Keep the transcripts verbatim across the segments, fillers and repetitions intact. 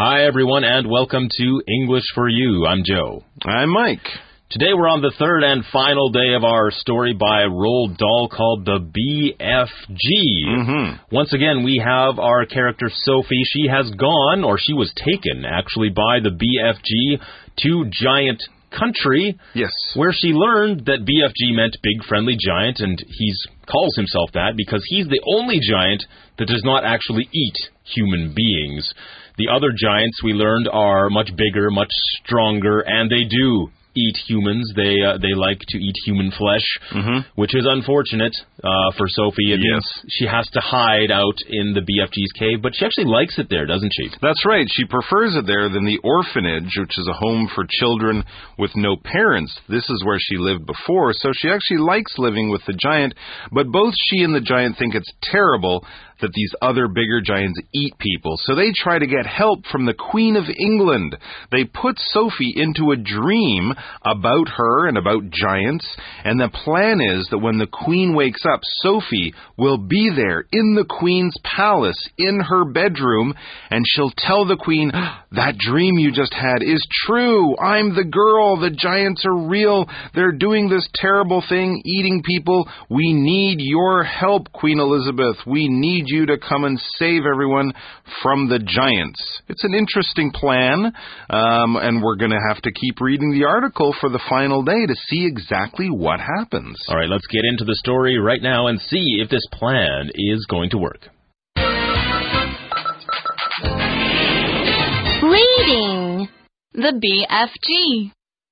Hi, everyone, and welcome to English for You. I'm Joe. I'm Mike. Today we're on the third and final day of our story by Roald Dahl called the B F G. Mm-hmm. Once again, we have our character Sophie. She has gone, or she was taken, actually, by the B F G to Giant Country. Yes. Where she learned that B F G meant Big Friendly Giant, and he calls himself that because he's the only giant that does not actually eat human beings. The other giants, we learned, are much bigger, much stronger, and they do eat humans. They uh, they like to eat human flesh, mm-hmm. which is unfortunate uh, for Sophie. It yes. means she has to hide out in the B F G's cave, but she actually likes it there, doesn't she? That's right. She prefers it there than the orphanage, which is a home for children with no parents. This is where she lived before, so she actually likes living with the giant, but both she and the giant think it's terrible that these other bigger giants eat people. So they try to get help from the Queen of England. They put Sophie into a dream about her and about giants, and the plan is that when the Queen wakes up, Sophie will be there in the Queen's palace, in her bedroom, and she'll tell the Queen, that dream you just had is true. I'm the girl. The giants are real. They're doing this terrible thing, eating people. We need your help, Queen Elizabeth. We need you to come and save everyone from the giants. It's an interesting plan, um, and we're going to have to keep reading the article for the final day to see exactly what happens. All right, let's get into the story right now and see if this plan is going to work. Reading the B F G.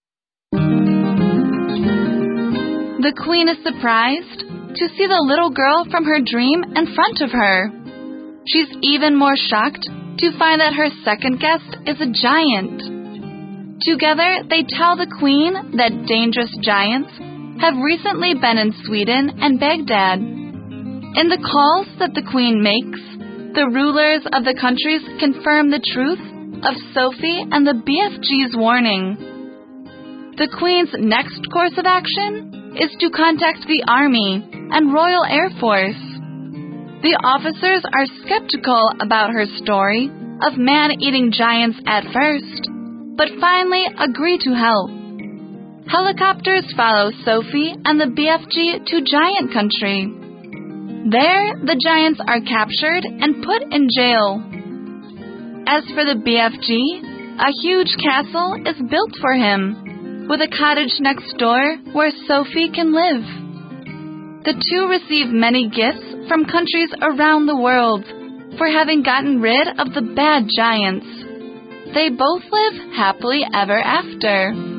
The Queen is surprised to see the little girl from her dream in front of her. She's even more shocked to find that her second guest is a giant. Together, they tell the Queen that dangerous giants have recently been in Sweden and Baghdad. In the calls that the Queen makes, the rulers of the countries confirm the truth of Sophie and the B F G's warning. The Queen's next course of action is to contact the Army and Royal Air Force. The officers are skeptical about her story of man-eating giants at first, but finally agree to help. Helicopters follow Sophie and the B F G to Giant Country. There, the giants are captured and put in jail. As for the B F G, a huge castle is built for him, with a cottage next door where Sophie can live. The two receive many gifts from countries around the world for having gotten rid of the bad giants. They both live happily ever after.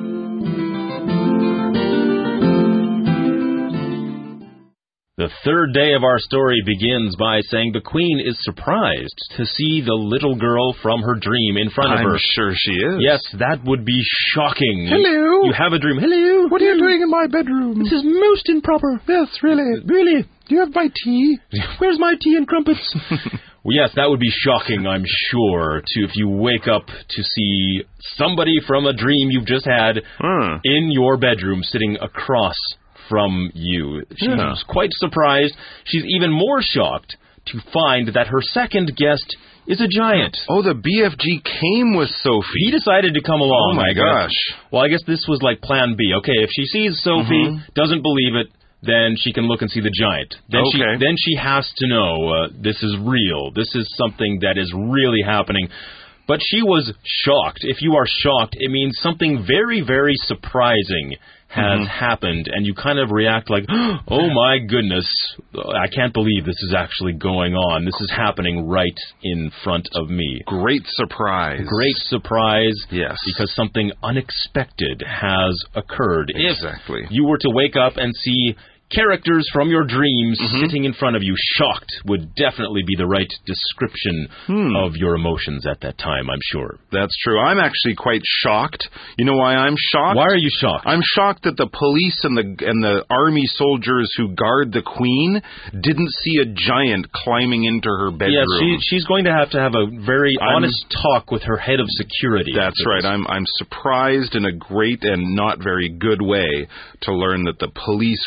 The third day of our story begins by saying the Queen is surprised to see the little girl from her dream in front of her. I'm sure she is. Yes, that would be shocking. Hello. You have a dream. Hello. What are you doing in my bedroom? This is most improper. Yes, really. Really? Do you have my tea? Where's my tea and crumpets? Well, yes, that would be shocking, I'm sure, to if you wake up to see somebody from a dream you've just had Hmm. in your bedroom sitting across from you. She's Yeah. quite surprised. She's even more shocked to find that her second guest is a giant. Oh, the B F G came with Sophie. He decided to come along. Oh, my I guess. gosh. Well, I guess this was like plan B. Okay, if she sees Sophie, Mhm. doesn't believe it, then she can look and see the giant. Then Okay. she then she has to know uh, this is real. This is something that is really happening. But she was shocked. If you are shocked, it means something very, very surprising has Mhm. happened, and you kind of react like, oh my goodness, I can't believe this is actually going on. This is happening right in front of me. Great surprise. Great surprise. Yes. Because something unexpected has occurred. Exactly. If you were to wake up and see characters from your dreams Mhm. sitting in front of you, shocked, would definitely be the right description Hmm. of your emotions at that time, I'm sure. That's true. I'm actually quite shocked. You know why I'm shocked? Why are you shocked? I'm shocked that the police and the and the army soldiers who guard the Queen didn't see a giant climbing into her bedroom. Yes, she, she's going to have to have a very I'm- honest talk with her head of security. That's right. I'm I'm surprised in a great and not very good way to learn that the police were so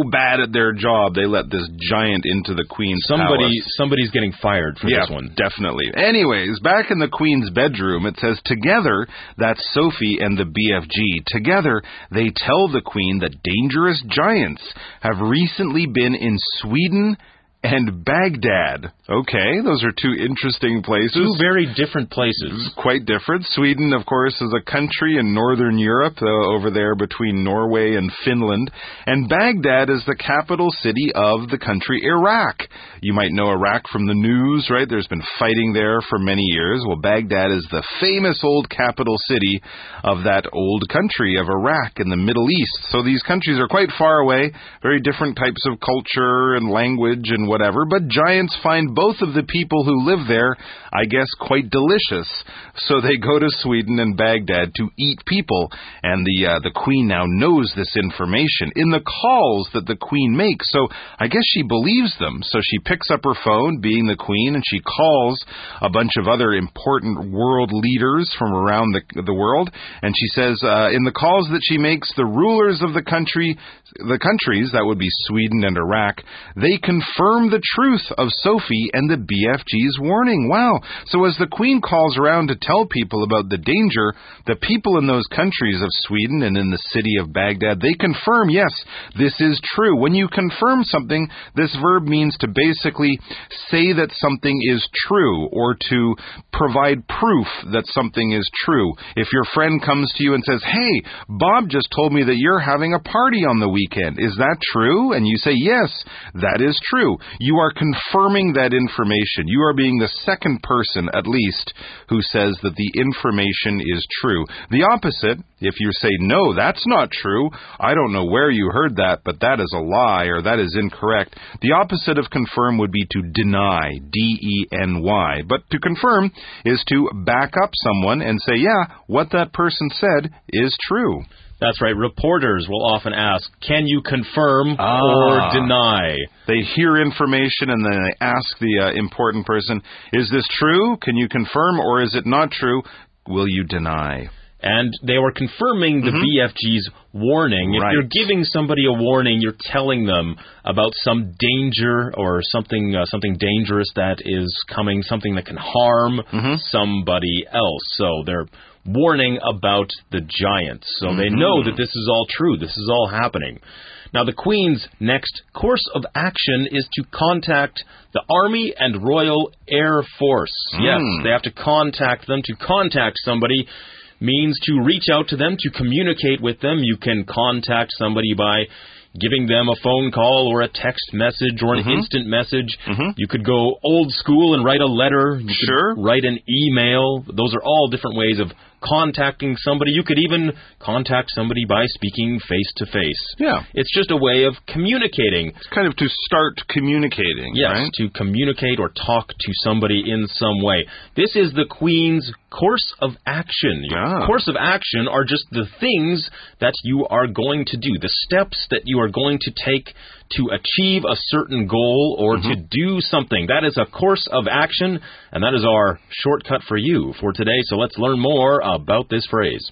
so bad at their job, they let this giant into the queen's Somebody, palace. somebody's getting fired for Yeah, this one. definitely. Anyways, back in the queen's bedroom, it says, together, that's Sophie and the B F G, together they tell the queen that dangerous giants have recently been in Sweden and Baghdad. Okay, those are two interesting places. Two very different places. Quite different. Sweden, of course, is a country in northern Europe, uh, over there between Norway and Finland. And Baghdad is the capital city of the country Iraq. You might know Iraq from the news, right? There's been fighting there for many years. Well, Baghdad is the famous old capital city of that old country of Iraq in the Middle East. So these countries are quite far away, very different types of culture and language and whatever, but giants find both of the people who live there, I guess, quite delicious. So they go to Sweden and Baghdad to eat people, and the uh, the queen now knows this information in the calls that the queen makes. So I guess she believes them. So she picks up her phone, being the queen, and she calls a bunch of other important world leaders from around the the world, and she says uh, in the calls that she makes, the rulers of the country, the countries, that would be Sweden and Iraq, they confirm the truth of Sophie and the B F G's warning. Wow. So as the queen calls around to tell people about the danger, the people in those countries of Sweden and in the city of Baghdad, they confirm, yes, this is true. When you confirm something, this verb means to basically say that something is true, or to provide proof that something is true. If your friend comes to you and says, hey, Bob just told me that you're having a party on the weekend. Is that true? And you say, yes, that is true. You are confirming that information. You are being the second person, at least, who says that the information is true. The opposite, if you say, no, that's not true, I don't know where you heard that, but that is a lie, or that is incorrect. The opposite of confirm would be to deny, D E N Y. But to confirm is to back up someone and say, yeah, what that person said is true. That's right. Reporters will often ask, can you confirm Ah. or deny? They hear information and then they ask the uh, important person, is this true? Can you confirm, or is it not true? Will you deny? And they were confirming the Mm-hmm. B F G's warning. If Right. you're giving somebody a warning, you're telling them about some danger or something uh, something dangerous that is coming, something that can harm Mm-hmm. somebody else. So they're warning about the giants. So Mm-hmm. they know that this is all true. This is all happening. Now, the Queen's next course of action is to contact the Army and Royal Air Force. Mm. Yes, they have to contact them. To contact somebody means to reach out to them, to communicate with them. You can contact somebody by giving them a phone call or a text message or an Mhm. instant message. Mhm. You could go old school and write a letter. You could Sure. write an email. Those are all different ways of contacting somebody. You could even contact somebody by speaking face-to-face. Yeah. It's just a way of communicating. It's kind of to start communicating, Yes, right? to communicate or talk to somebody in some way. This is the Queen's course of action. Your Ah. course of action are just the things that you are going to do, the steps that you are going to take to achieve a certain goal or Mm-hmm. to do something. That is a course of action, and that is our shortcut for you for today. So let's learn more about this phrase.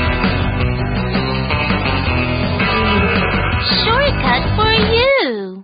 Shortcut for you.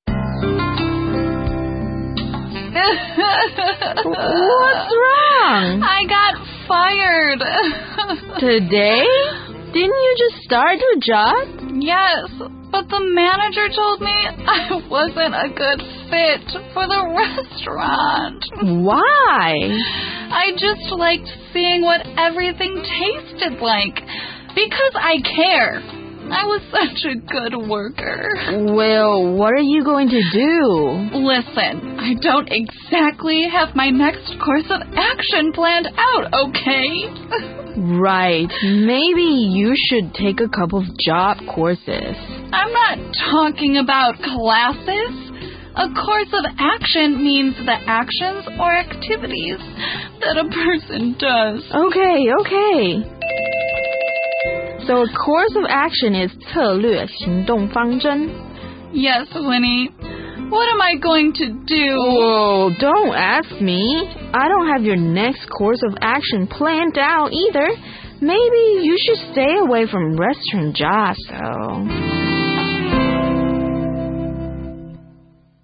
What's wrong? I got fired. Today? Didn't you just start your job? Yes, but the manager told me I wasn't a good fit for the restaurant. Why? I just liked seeing what everything tasted like because I care. I was such a good worker. Well, what are you going to do? Listen, I don't exactly have my next course of action planned out, okay? Right. Maybe you should take a couple of job courses. I'm not talking about classes. A course of action means the actions or activities that a person does. Okay, okay. So a course of action is 策略行动方针. Yes, Winnie. What am I going to do? Whoa, don't ask me. I don't have your next course of action planned out either. Maybe you should stay away from restaurant jobs, though.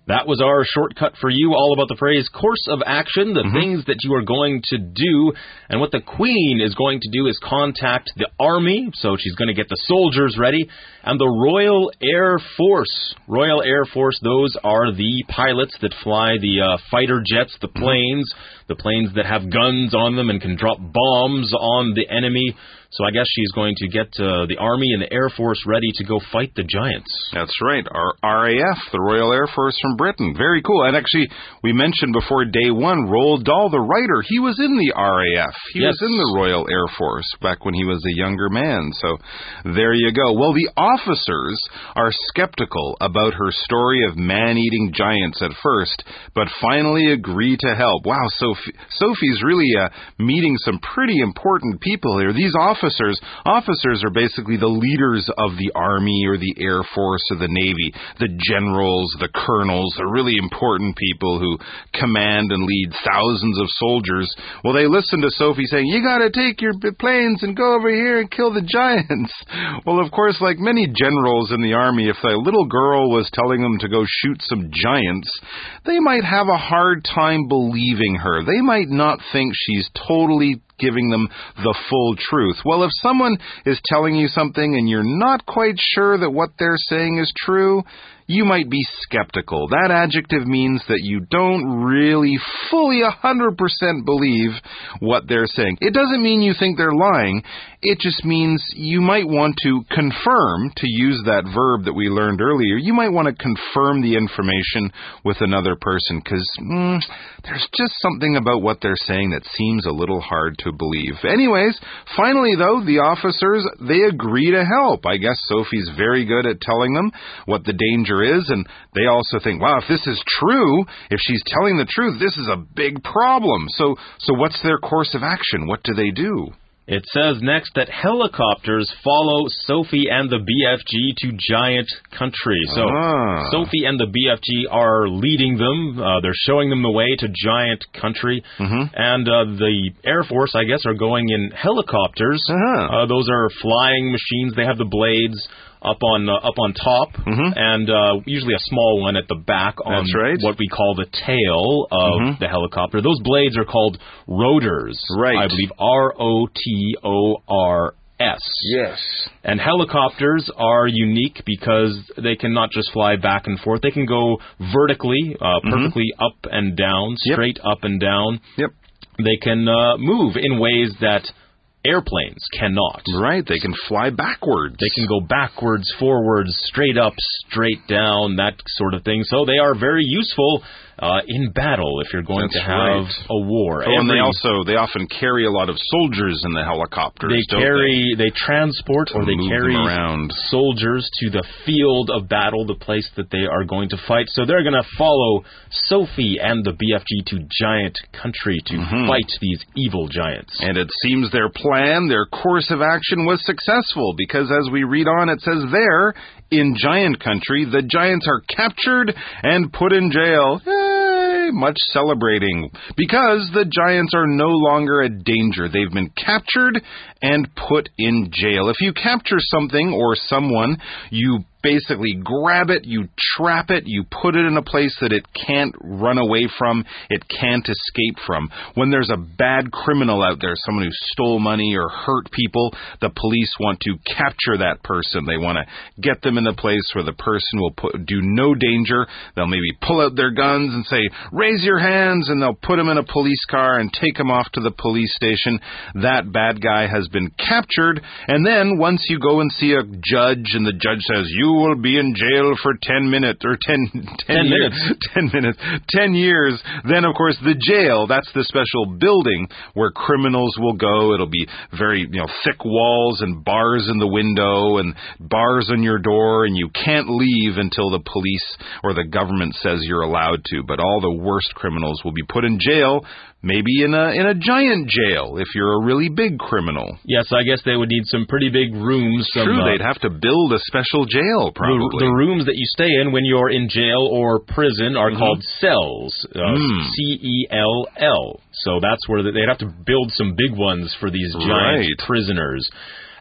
That was our shortcut for you, all about the phrase course of action, the mm-hmm. things that you are going to do. And what the Queen is going to do is contact the army, so she's going to get the soldiers ready, and the Royal Air Force. Royal Air Force, those are the pilots that fly the uh, fighter jets, the planes, mm-hmm. the planes that have guns on them and can drop bombs on the enemy. So I guess she's going to get uh, the Army and the Air Force ready to go fight the giants. That's right. Our R A F, the Royal Air Force from Britain. Very cool. And actually, we mentioned before day one, Roald Dahl, the writer, he was in the R A F. He yes. was in the Royal Air Force back when he was a younger man. So there you go. Well, the officers are skeptical about her story of man-eating giants at first, but finally agree to help. Wow, Sophie, Sophie's really uh, meeting some pretty important people here. These officers Officers, officers are basically the leaders of the Army or the Air Force or the Navy. The generals, the colonels, the really important people who command and lead thousands of soldiers. Well, they listen to Sophie saying, you got to take your planes and go over here and kill the giants. Well, of course, like many generals in the Army, if a little girl was telling them to go shoot some giants, they might have a hard time believing her. They might not think she's totally giving them the full truth. Well, if someone is telling you something and you're not quite sure that what they're saying is true, you might be skeptical. That adjective means that you don't really fully one hundred percent believe what they're saying. It doesn't mean you think they're lying. It just means you might want to confirm, to use that verb that we learned earlier, you might want to confirm the information with another person because mm, there's just something about what they're saying that seems a little hard to believe. Anyways, finally, though, the officers, they agree to help. I guess Sophie's very good at telling them what the danger is, and they also think, wow, if this is true, if she's telling the truth, this is a big problem. So, so what's their course of action? What do they do? It says next that helicopters follow Sophie and the B F G to giant country. So ah. Sophie and the B F G are leading them. Uh, they're showing them the way to giant country. Mm-hmm. And uh, the Air Force, I guess, are going in helicopters. Uh-huh. Uh, those are flying machines. They have the blades up on uh, up on top, mm-hmm. and uh, usually a small one at the back on That's right. what we call the tail of mm-hmm. the helicopter. Those blades are called rotors. Right. I believe R O T O R S. Yes. And helicopters are unique because they can not just fly back and forth. They can go vertically, uh, perfectly mm-hmm. up and down, straight yep. up and down. Yep. They can uh, move in ways that airplanes cannot. Right, they can fly backwards. They can go backwards, forwards, straight up, straight down, that sort of thing. So they are very useful uh, in battle if you're going That's to have right. a war. Oh, and they also, they often carry a lot of soldiers in the helicopters, They don't carry, they? they transport to or they move carry them around. soldiers to the field of battle, the place that they are going to fight. So they're going to follow Sophie and the B F G to giant country to mm-hmm. fight these evil giants. And it seems their plan, their course of action was successful because as we read on, it says there, in giant country, the giants are captured and put in jail. Yay! Much celebrating. Because the giants are no longer a danger. They've been captured and put in jail. If you capture something or someone, you basically grab it, you trap it, you put it in a place that it can't run away from, it can't escape from. When there's a bad criminal out there, someone who stole money or hurt people, the police want to capture that person. They want to get them in a place where the person will put, do no danger. They'll maybe pull out their guns and say, raise your hands, and they'll put them in a police car and take them off to the police station. That bad guy has been captured, and then once you go and see a judge and the judge says, you will be in jail for ten minutes, or ten, ten, ten years, minutes. ten minutes, ten years. Then, of course, the jail, that's the special building where criminals will go. It'll be very, you know, thick walls and bars in the window and bars on your door, and you can't leave until the police or the government says you're allowed to. But all the worst criminals will be put in jail, maybe in a in a giant jail if you're a really big criminal. Yes, I guess they would need some pretty big rooms. Some, True, uh, they'd have to build a special jail, probably. The, the rooms that you stay in when you're in jail or prison are mm-hmm. called cells. Uh, mm. C E L L. So that's where they'd have to build some big ones for these giant right. prisoners.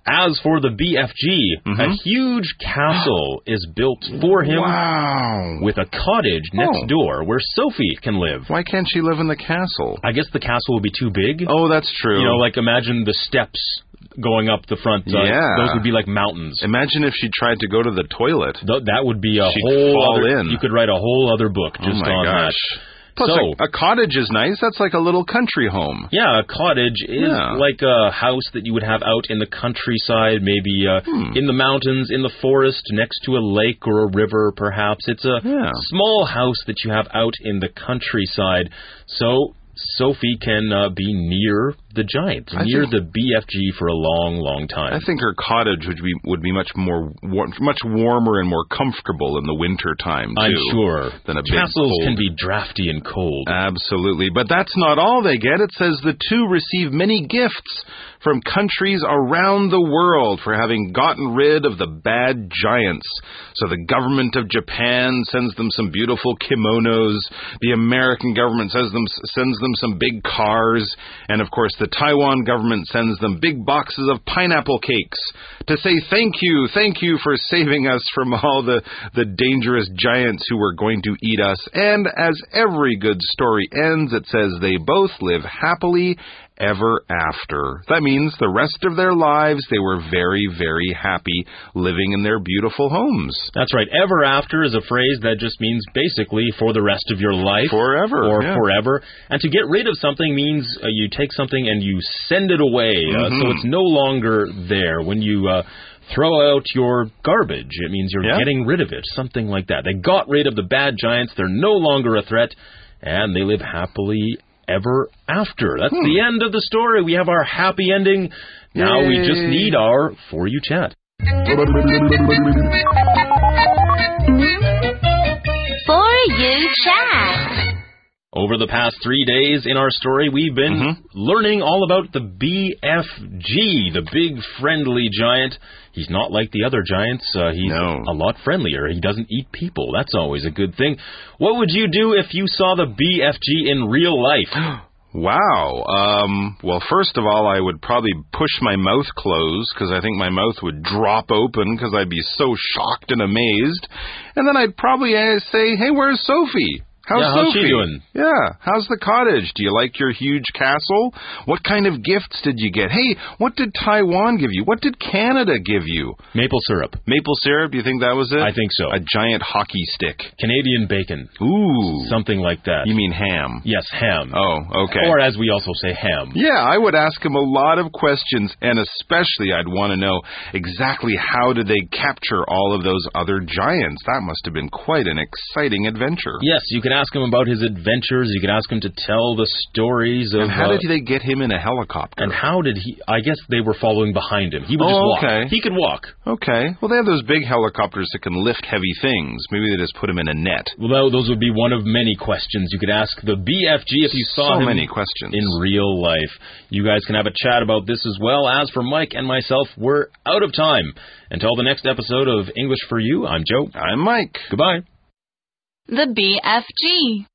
As for the B F G, Mm-hmm. a huge castle is built for him Wow. with a cottage next Oh. door where Sophie can live. Why can't she live in the castle? I guess the castle would be too big. Oh, that's true. You know, like imagine the steps going up the front. Uh, Yeah. Those would be like mountains. Imagine if she tried to go to the toilet. Th- that would be a She'd whole fall other, in. You could write a whole other book just oh my on gosh. that. Plus, So- a, a cottage is nice. That's like a little country home. Yeah, a cottage is Yeah. like a house that you would have out in the countryside, maybe uh, Hmm. in the mountains, in the forest, next to a lake or a river, perhaps. It's a Yeah. small house that you have out in the countryside. So Sophie can uh, be near the giant, I near think- the B F G for a long, long time. I think her cottage would be would be much more war- much warmer and more comfortable in the winter time too. I'm sure. Than a big Castles cold. can be drafty and cold. Absolutely. But that's not all they get. It says the two receive many gifts from countries around the world for having gotten rid of the bad giants. So the government of Japan sends them some beautiful kimonos. The American government sends them sends them some big cars. And of course the Taiwan government sends them big boxes of pineapple cakes to say thank you, thank you for saving us from all the, the dangerous giants who were going to eat us. And as every good story ends, it says they both live happily ever after. That means the rest of their lives they were very, very happy living in their beautiful homes. That's right. Ever after is a phrase that just means basically for the rest of your life. Forever. Or yeah. forever. And to get rid of something means uh, you take something and you send it away. Uh, Mhm. so it's no longer there. When you uh, throw out your garbage, it means you're Yeah. getting rid of it. Something like that. They got rid of the bad giants. They're no longer a threat. And they live happily ever after. That's Hmm. the end of the story. We have our happy ending. Now we just Yay. need our For You Chat. For You Chat. Over the past three days in our story, we've been Mhm. learning all about the B F G, the big friendly giant. He's not like the other giants. Uh, he's No. a lot friendlier. He doesn't eat people. That's always a good thing. What would you do if you saw the B F G in real life? Wow. Um, well, first of all, I would probably push my mouth closed because I think my mouth would drop open because I'd be so shocked and amazed. And then I'd probably uh, say, hey, where's Sophie? How's Yeah, how's Sophie? she doing? Yeah. How's the cottage? Do you like your huge castle? What kind of gifts did you get? Hey, what did Taiwan give you? What did Canada give you? Maple syrup. Maple syrup? You think that was it? I think so. A giant hockey stick. Canadian bacon. Ooh. Something like that. You mean ham? Yes, ham. Oh, okay. Or as we also say, ham. Yeah, I would ask him a lot of questions, and especially I'd want to know exactly how did they capture all of those other giants. That must have been quite an exciting adventure. Yes, you can ask him about his adventures. You can ask him to tell the stories of... And how uh, did they get him in a helicopter? And how did he... I guess they were following behind him. He would Oh, just walk. okay. He could walk. Okay. Well, they have those big helicopters that can lift heavy things. Maybe they just put him in a net. Well, those would be one of many questions you could ask the B F G if you saw So him many questions. in real life. You guys can have a chat about this as well. As for Mike and myself, we're out of time. Until the next episode of English for You, I'm Joe. I'm Mike. Goodbye. The B F G.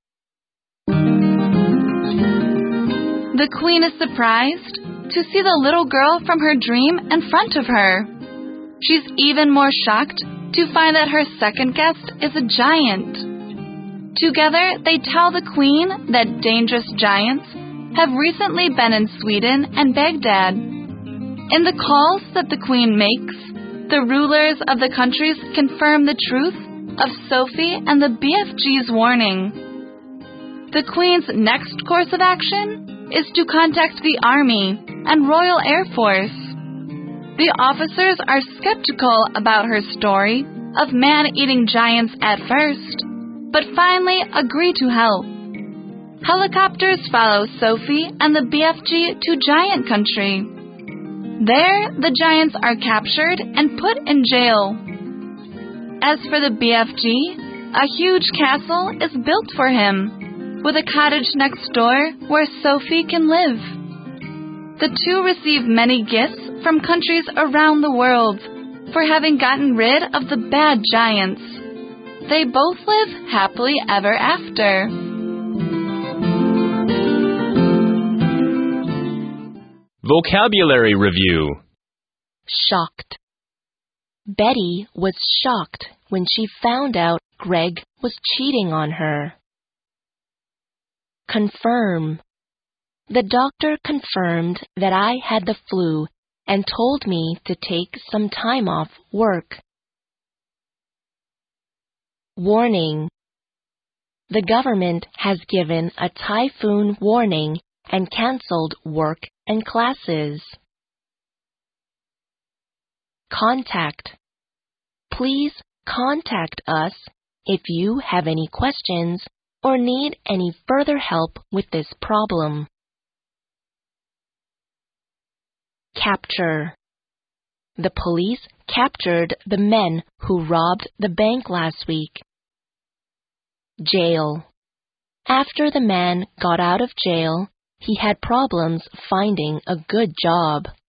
The queen is surprised to see the little girl from her dream in front of her. She's even more shocked to find that her second guest is a giant. Together, they tell the queen that dangerous giants have recently been in Sweden and Baghdad. In the calls that the queen makes, the rulers of the countries confirm the truth of Sophie and the B F G's warning. The queen's next course of action is to contact the army and Royal Air Force. The officers are skeptical about her story of man-eating giants at first, but finally agree to help. Helicopters follow Sophie and the B F G to Giant Country. There, the giants are captured and put in jail. As for the B F G, a huge castle is built for him, with a cottage next door where Sophie can live. The two receive many gifts from countries around the world for having gotten rid of the bad giants. They both live happily ever after. Vocabulary Review. shocked. Betty was shocked when she found out Greg was cheating on her. Confirm. The doctor confirmed that I had the flu and told me to take some time off work. Warning. The government has given a typhoon warning and canceled work and classes. Contact. Please contact us if you have any questions or need any further help with this problem. Capture. The police captured the men who robbed the bank last week. Jail. After the man got out of jail, he had problems finding a good job.